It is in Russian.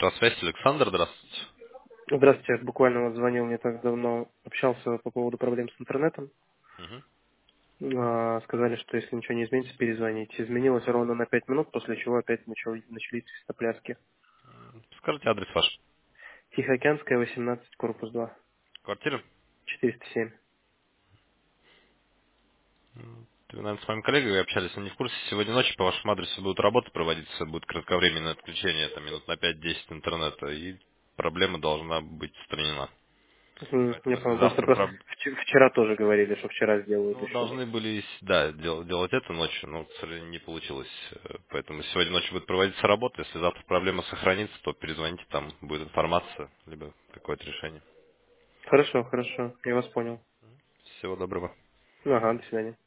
Электросвязь, Александр, здравствуйте. Здравствуйте, я буквально вот звонил не так давно, общался по поводу проблем с интернетом. Мгм. Сказали, что если ничего не изменится, перезвоните. Изменилось ровно на 5 минут, после чего опять начались свистопляски. Скажите адрес ваш. Тихоокеанская, 18, корпус 2, Квартира? 407. Вы, наверное, с моим коллегой общались, но не в курсе. Сегодня ночью по вашему адресу будут работы проводиться, будет кратковременное отключение, там минут на 5-10 интернета, и проблема должна быть устранена. Я Поэтому если понял, просто завтра вчера тоже говорили, что вчера сделают ну, еще. должны были, да, делать это ночью, но, к сожалению, не получилось. Поэтому сегодня ночью будет проводиться работа. Если завтра проблема сохранится, то перезвоните, там будет информация, либо какое-то решение. Хорошо, хорошо, я вас понял. Всего доброго. Ага, до свидания.